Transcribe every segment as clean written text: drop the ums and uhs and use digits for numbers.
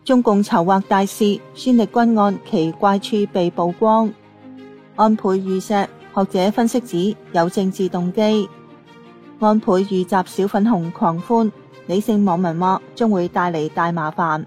中共籌劃大事，孫力軍案奇怪處被曝光。安倍遇刺，學者分析指有政治動機。安倍遇襲小粉紅狂歡，理性網民話將會帶嚟大麻煩。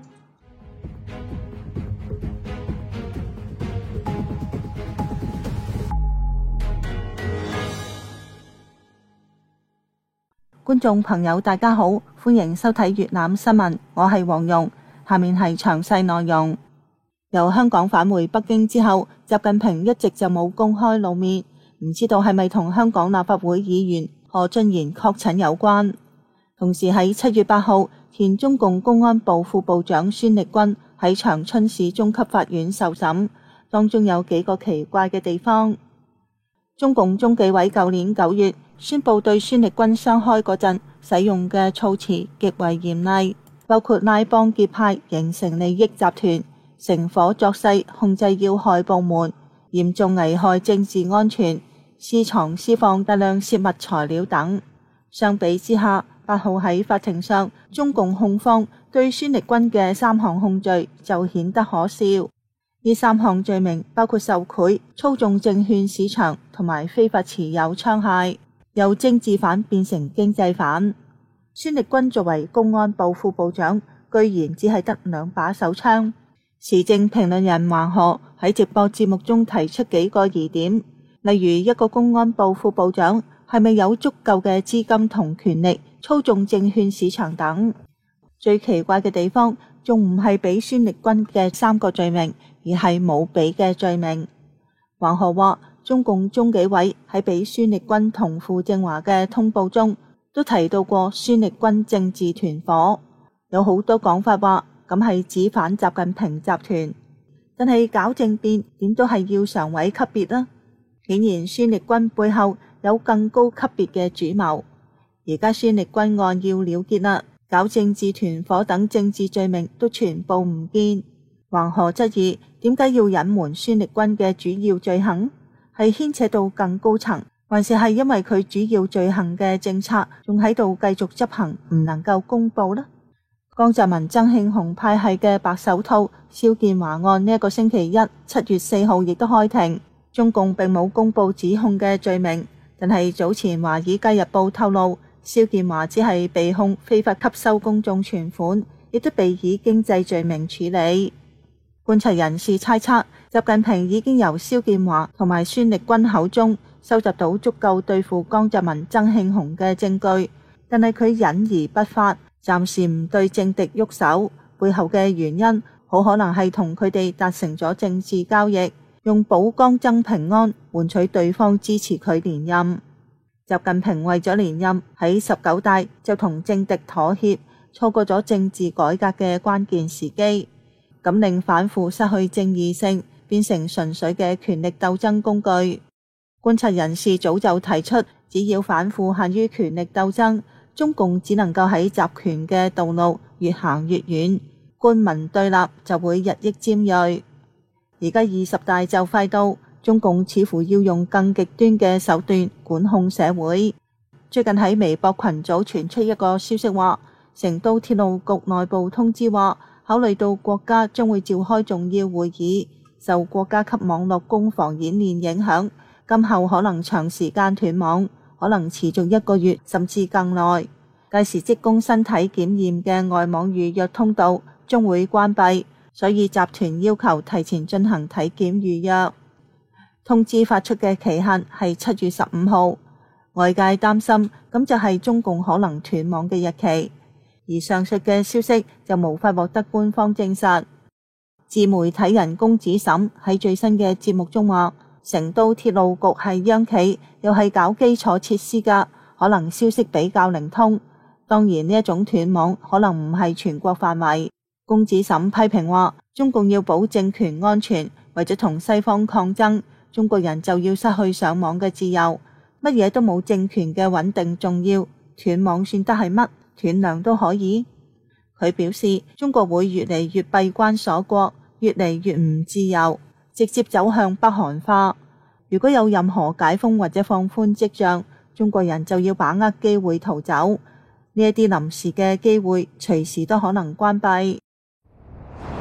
觀眾朋友大家好，歡迎收睇粵覽新聞，我係黃蓉。下面係詳細內容。由香港返回北京之後，習近平一直就冇公開露面，唔知道係咪同香港立法會議員何俊賢確診有關。同時喺7月8號，前中共公安部副部長孫力軍喺長春市中級法院受審，當中有幾個奇怪嘅地方。中共中紀委舊年9月宣布對孫力軍雙開嗰陣使用嘅措辭極為嚴厲，包括拉幫結派形成利益集團、乘火作勢控制要害部門、嚴重危害政治安全、私藏私放大量泄密材料等。相比之下，8號喺法庭上，中共控方對孫力軍嘅3項控罪就顯得可笑。呢3項罪名包括受賄、操縱證券市場同埋非法持有槍械，由政治犯變成經濟犯。孫力軍作為公安部副部長，居然只係得2把手槍。時政評論人黃河喺直播節目中提出幾個疑點，例如一個公安部副部長係咪有足夠嘅資金同權力操縱證券市場等。最奇怪嘅地方仲唔係俾孫力軍嘅3個罪名，而係冇俾嘅罪名。黃河話，中共中紀委喺俾孫力軍同傅政華嘅通報中都提到過孫力軍政治團伙，有好多講法話咁係指反習近平集團，但係搞政變點都係要常委級別啦。顯然孫力軍背後有更高級別嘅主謀。而家孫力軍案要了結啦，搞政治團伙等政治罪名都全部唔見。黃河質疑點解要隱瞞孫力軍嘅主要罪行，係牽扯到更高層，還是係因為佢主要罪行嘅政策仲喺度繼續執行，唔能夠公布呢？江澤民、曾慶紅派系嘅白手套肖建華案呢一個星期一7月4號亦都開庭，中共並冇公布指控嘅罪名，但係早前華爾街日報透露，肖建華只係被控非法吸收公眾存款，亦都被以經濟罪名處理。觀察人士猜測，習近平已經由肖建華同埋孫力軍口中收集到足夠對付江澤民、曾慶紅嘅證據，但係佢隱而不發，暫時唔對政敵喐手。背後嘅原因好可能係同佢哋達成咗政治交易，用保江增平安換取對方支持佢連任。習近平為咗連任，喺19大就同政敵妥協，錯過咗政治改革嘅關鍵時機，咁令反腐失去正義性，變成純粹嘅權力鬥爭工具。觀察人士早就提出，只要反腐限於權力鬥爭，中共只能夠喺集權嘅道路越行越遠，官民對立就會日益尖銳。而家20大就快到，中共似乎要用更極端嘅手段管控社會。最近喺微博群組傳出一個消息話，成都鐵路局內部通知話，考慮到國家將會召開重要會議，受國家級網絡攻防演練影響，今後可能長時間斷網，可能持續1個月甚至更耐。屆時職工身體檢驗嘅外網預約通道將會關閉，所以集團要求提前進行體檢預約。通知發出嘅期限係7月15號，外界擔心咁就係中共可能斷網嘅日期，而上述嘅消息就無法獲得官方證實。自媒體人龔子沈喺最新嘅節目中話，成都鐵路局係央企，又係搞基礎設施㗎，可能消息比較靈通。當然呢一種斷網可能唔係全國範圍。龔子沈批評話，中共要保政權安全，為咗同西方抗爭，中國人就要失去上網嘅自由，乜嘢都冇政權嘅穩定重要，斷網算得係乜？斷糧都可以。佢表示，中國會越嚟越閉關鎖國，越嚟越唔自由，直接走向北韓化。如果有任何解封或者放寬跡象，中國人就要把握機會逃走。呢一啲臨時嘅機會隨時都可能關閉。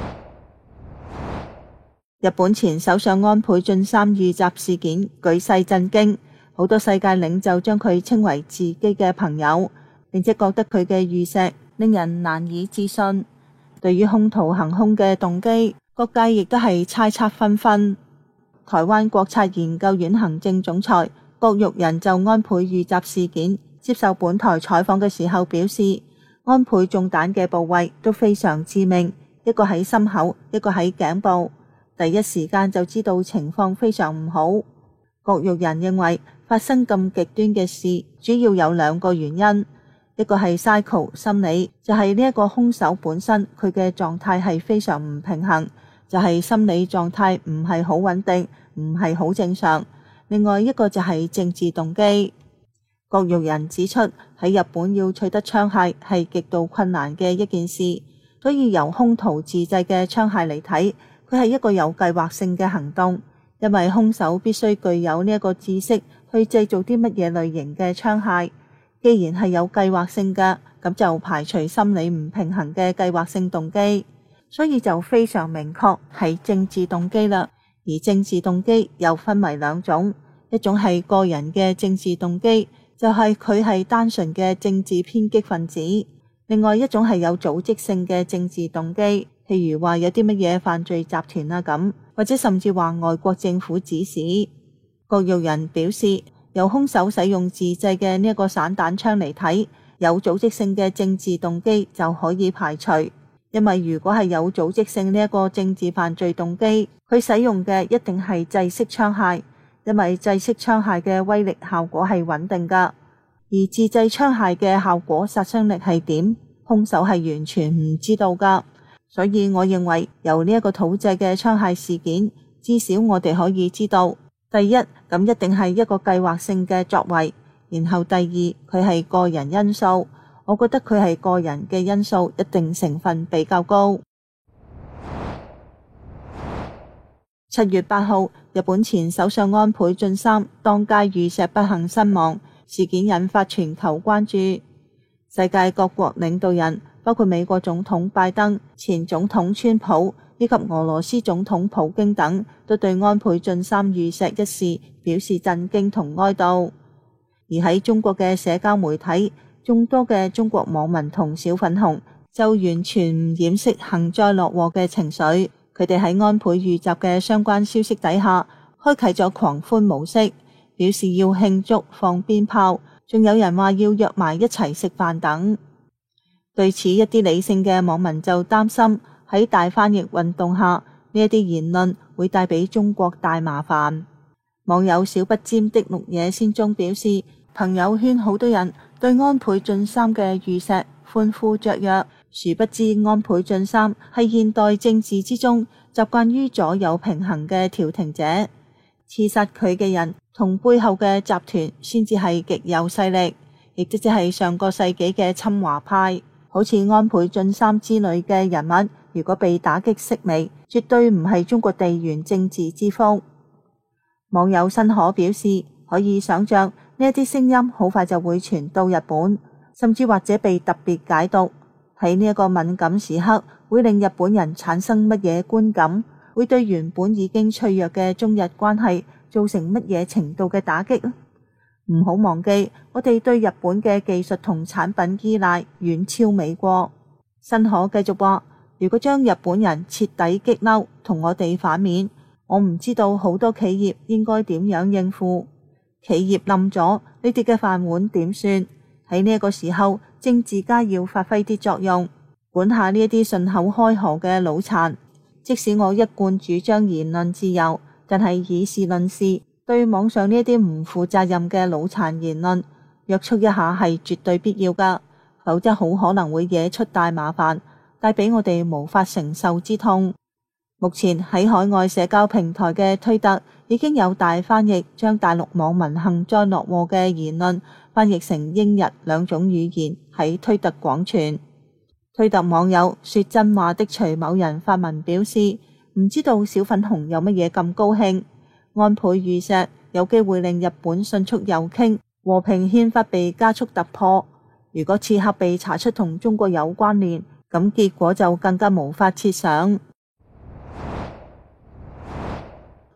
日本前首相安倍晉三遇襲事件舉世震驚，好多世界領袖將佢稱為自己嘅朋友，並且覺得佢嘅遇刺令人難以置信。對於兇徒行兇嘅動機，各界亦都係猜測紛紛。台灣國策研究院行政總裁郭玉仁就安倍遇襲事件接受本台採訪嘅時候表示，安倍中彈嘅部位都非常致命，一個喺心口，一個喺頸部，第一時間就知道情況非常唔好。郭玉仁認為發生咁極端嘅事主要有兩個原因，一個係 psycho 心理，就係呢一個兇手本身佢嘅狀態係非常唔平衡，就係心理狀態唔係好穩定，唔係好正常。另外一個就係政治動機。郭玉仁指出，喺日本要取得槍械係極度困難嘅一件事，所以由兇徒自製嘅槍械嚟睇，佢係一個有計劃性嘅行動，因為兇手必須具有呢一個知識去製造啲乜嘢類型嘅槍械。既然係有計劃性嘅，咁就排除心理唔平衡嘅計劃性動機，所以就非常明確係政治動機啦。而政治動機又分為兩種，一種係個人嘅政治動機，就係佢係單純嘅政治偏激分子；另外一種係有組織性嘅政治動機，譬如話有啲乜嘢犯罪集團啊咁，或者甚至話外國政府指使。郭玉仁表示，由兇手使用自製嘅呢一個散彈槍嚟睇，有組織性嘅政治動機就可以排除。因為如果係有組織性呢一個政治犯罪動機，佢使用嘅一定係制式槍械，因為制式槍械嘅威力效果係穩定噶，而自製槍械嘅效果殺傷力係點，兇手係完全唔知道噶。所以我認為由呢一個土製嘅槍械事件，至少我哋可以知道，第一，咁一定係一個計劃性嘅作為，然後第二，佢係個人因素。我覺得佢係個人嘅因素一定成分比較高。7月8號，日本前首相安倍晉三當街遇刺不幸身亡，事件引發全球關注。世界各國領導人，包括美國總統拜登、前總統川普以及俄羅斯總統普京等，都對安倍晉三遇刺一事表示震驚同哀悼。而喺中國嘅社交媒體，眾多嘅中國網民同小粉紅就完全唔掩飾幸災樂禍嘅情緒，佢哋喺安倍遇襲嘅相關消息底下，開啟咗狂歡模式，表示要慶祝、放鞭炮，仲有人話要約埋一齊食飯等。對此，一啲理性嘅網民就擔心喺大翻譯運動下，呢一啲言論會帶俾中國大麻煩。網友小不尖的綠野仙蹤表示，朋友圈好多人對安倍晉三嘅遇刺歡呼雀躍，殊不知安倍晉三係現代政治之中習慣於左右平衡嘅調停者，刺殺佢嘅人同背後嘅集團先至係極右勢力，亦即係上個世紀嘅侵華派。好似安倍晉三之類嘅人物，如果被打擊式微，絕對唔係中國地緣政治之福。網友新可表示，可以想象呢一啲聲音好快就會傳到日本，甚至或者被特別解讀。喺呢一個敏感時刻，會令日本人產生乜嘢觀感？會對原本已經脆弱嘅中日關係造成乜嘢程度嘅打擊？唔好忘記，我哋對日本嘅技術同產品依賴遠超美國。新可繼續話，如果將日本人徹底激嬲，同我哋反面，我唔知道好多企業應該點樣應付。企業冧咗，你哋嘅飯碗點算？喺呢一個時候，政治家要發揮啲作用，管下呢一啲順口開河嘅腦殘。即使我一貫主張言論自由，但係以事論事，對網上呢一啲唔負責任嘅腦殘言論，約束一下係絕對必要㗎，否則好可能會惹出大麻煩，帶俾我哋無法承受之痛。目前喺海外社交平台嘅推特已經有大翻譯，將大陸網民幸災樂禍嘅言論翻譯成英日兩種語言喺推特廣傳。推特網友說真話的徐某人發文表示，唔知道小粉紅有乜嘢咁高興，安倍遇刺有機會令日本迅速右傾，和平憲法被加速突破。如果此刻被查出同中國有關聯，咁結果就更加無法設想。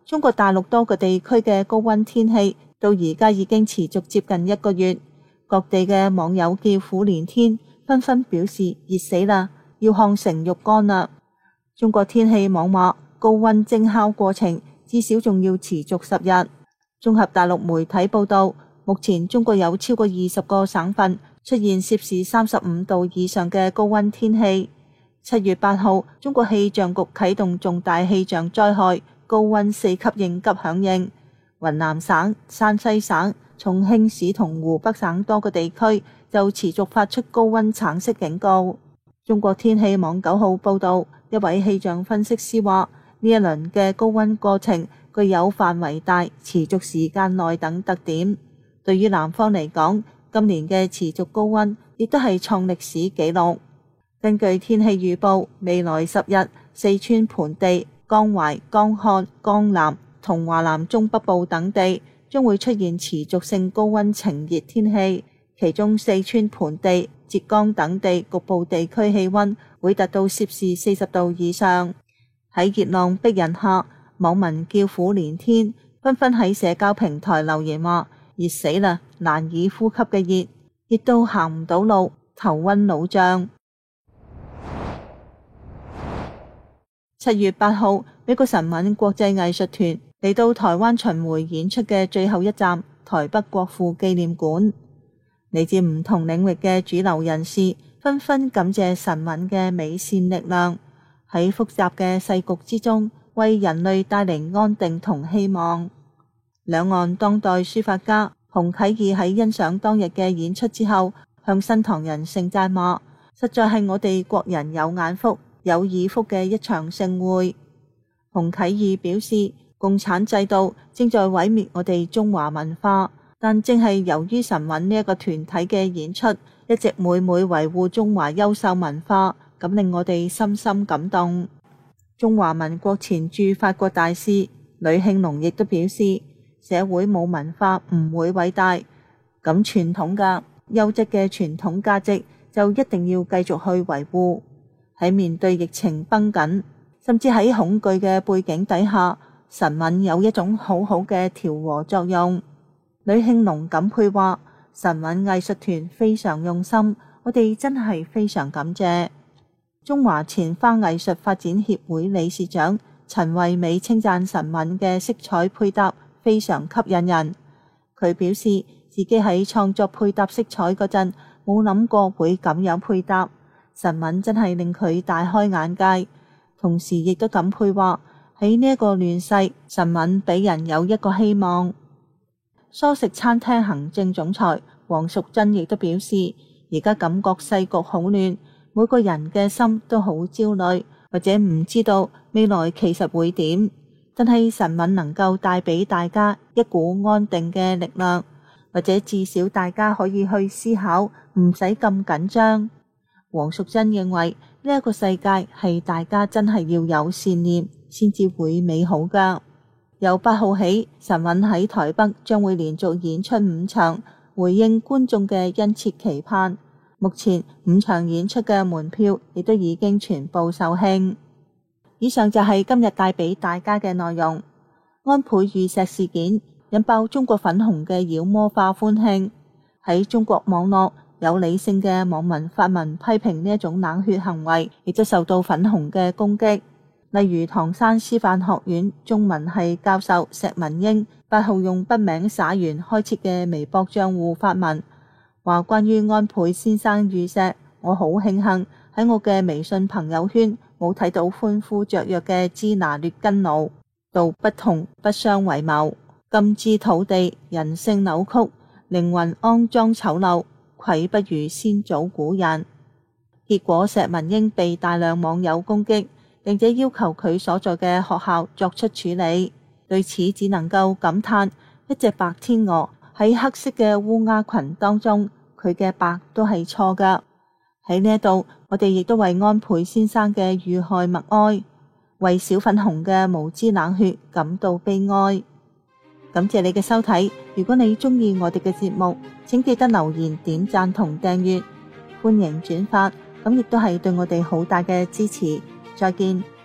中國大陸多個地區嘅高溫天氣到而家已經持續接近1個月，各地嘅網友叫苦連天，紛紛表示熱死啦，要燙成肉乾啦。中國天氣網話高溫蒸烤過程至少仲要持續10日。綜合大陸媒體報道，目前中國有超過20個省份出現攝氏35度以上嘅高溫天氣。7月8號，中國氣象局啟動重大氣象災害高溫4級應急響應，雲南省、山西省、重慶市同湖北省多個地區就持續發出高溫橙色警告。中國天氣網9號報道，一位氣象分析師話，呢一輪嘅高溫過程具有範圍大、持續時間內等特點。對於南方嚟講，今年嘅持續高溫亦都係創歷史紀錄。根據天氣預報，未來10日，四川盆地、江淮、江漢、江南同華南中北部等地將會出現持續性高溫晴熱天氣，其中四川盆地、浙江等地局部地區氣溫會達到攝氏40度以上。喺熱浪逼人下，網民叫苦連天，紛紛喺社交平台留言話：熱死啦，難以呼吸嘅熱，熱到行唔到路，頭暈腦脹。7月8號，美國神韻國際藝術團嚟到台灣巡迴演出嘅最後一站台北國父紀念館，嚟自唔同領域嘅主流人士紛紛感謝神韻嘅美善力量，喺複雜嘅世局之中為人類帶嚟安定同希望。兩岸當代書法家洪啟義喺欣賞當日嘅演出之後，向新唐人盛讚話：實在係我哋國人有眼福有耳福嘅一場盛會。洪啟義表示，共產制度正在毀滅我哋中華文化，但正係由於神韻呢一個團體嘅演出，一直每每維護中華優秀文化，咁令我哋深深感動。中華民國前駐法國大使呂慶龍亦都表示，社會冇文化唔會偉大，咁傳統嘅優質嘅傳統價值就一定要繼續去維護。喺面對疫情繃緊，甚至喺恐懼嘅背景底下，神韻有一種好好嘅調和作用。呂慶龍感佩話：神韻藝術團非常用心，我哋真係非常感謝。中華錢花藝術發展協會理事長陳惠美稱讚神韻嘅色彩配搭非常吸引人。佢表示自己喺創作配搭色彩嗰陣冇諗過會咁樣配搭，神韻真係令佢大開眼界。同時亦都感佩話，喺呢一個亂世，神韻俾人有一個希望。蔬食餐廳行政總裁黃淑珍亦都表示，而家感覺世局好亂，每個人嘅心都好焦慮，或者唔知道未來其實會點，但係神韻能夠帶俾大家一股安定嘅力量，或者至少大家可以去思考，唔使咁緊張。黃淑珍認為呢一個世界係大家真係要有善念先至會美好㗎。由8號起，神韻喺台北將會連續演出5場，回應觀眾嘅殷切期盼。目前5場演出嘅門票亦都已經全部售罄。以上就係今日帶俾大家嘅內容。安倍遇刺事件引爆中國粉紅嘅妖魔化歡慶，喺中國網絡有理性嘅網民發文批評呢一種冷血行為，亦都受到粉紅嘅攻擊。例如唐山師範學院中文系教授石文英8號用筆名灑元開設嘅微博賬戶發文，話關於安倍先生遇刺，我好慶幸喺我嘅微信朋友圈冇睇到歡呼雀躍嘅支那列根奴，道不同不相為謀，今之土地人性扭曲，靈魂骯髒醜陋，愧不如先祖古人。結果石文英被大量網友攻擊，並且要求佢所在嘅學校作出處理。對此只能夠感嘆，一隻白天鵝喺黑色嘅烏鴉群當中，佢嘅白都係錯㗎。喺呢度，我哋亦都為安倍先生嘅遇害默哀，為小粉紅嘅無知冷血感到悲哀。感謝你嘅收睇，如果你鍾意我哋嘅節目，請記得留言、點讚同訂閱，歡迎轉發，咁亦都係對我哋好大嘅支持。再見。